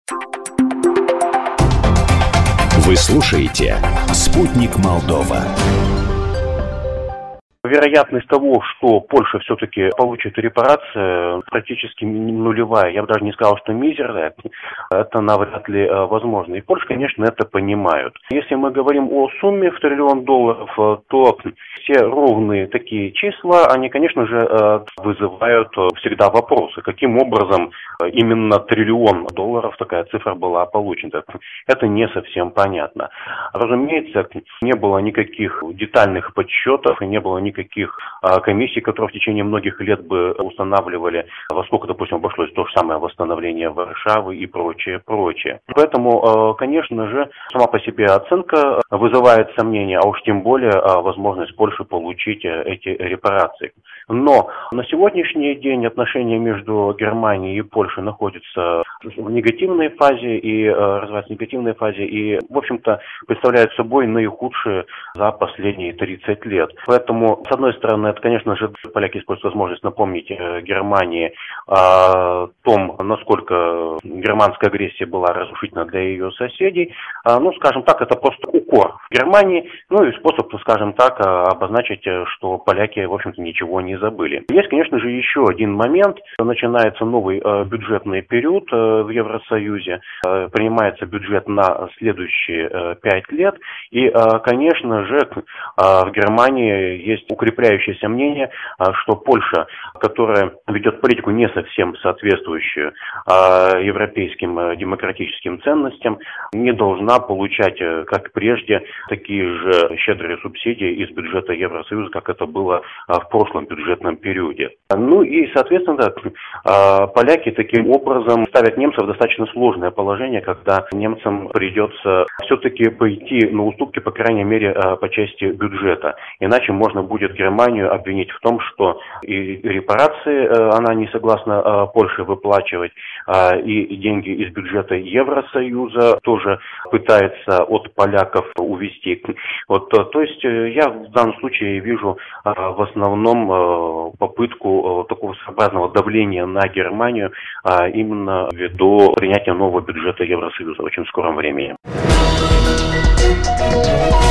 Вы слушаете «Спутник Молдова». Вероятность того, что Польша все-таки получит репарации, практически нулевая. Я бы даже не сказал, что мизерная. Это навряд ли возможно. И Польша, конечно, это понимают. Если мы говорим о сумме в $1 триллион, то все ровные такие числа, они, конечно же, вызывают всегда вопросы. Каким образом именно $1 триллион такая цифра была получена? Это не совсем понятно. Разумеется, не было никаких детальных подсчетов и не было никаких комиссий, которые в течение многих лет бы устанавливали, во сколько, допустим, обошлось то же самое восстановление Варшавы и прочее. Поэтому, конечно же, сама по себе оценка вызывает сомнения, а уж тем более возможность Польши получить эти репарации. Но на сегодняшний день отношения между Германией и Польшей находятся в негативной фазе и развиваются в негативной фазе и, в общем-то, представляют собой наихудшие за последние 30 лет. Поэтому, с одной стороны, это, конечно же, поляки используют возможность напомнить Германии о том, насколько германская агрессия была разрушительна для ее соседей. Скажем так, это просто укор в Германии, и способ, скажем так, обозначить, что поляки, в общем-то, ничего не забыли. Есть, конечно же, еще один момент. Начинается новый бюджетный период в Евросоюзе. Принимается бюджет на следующие 5 лет. И, конечно же, в Германии есть укрепляющееся мнение, что Польша, которая ведет политику не совсем соответствующую европейским демократическим ценностям, не должна получать, как прежде, такие же щедрые субсидии из бюджета Евросоюза, как это было в прошлом бюджетном периоде. Соответственно, поляки таким образом ставят немцев в достаточно сложное положение, когда немцам придется все-таки пойти на уступки, по крайней мере, по части бюджета. Иначе можно будет Германию обвинить в том, что и репарации она не согласна Польше выплачивать, и деньги из бюджета Евросоюза тоже пытается от поляков увести. То есть я в данном случае вижу в основном попытку такого своеобразного давления на Германию именно ввиду принятия нового бюджета Евросоюза в очень скором времени.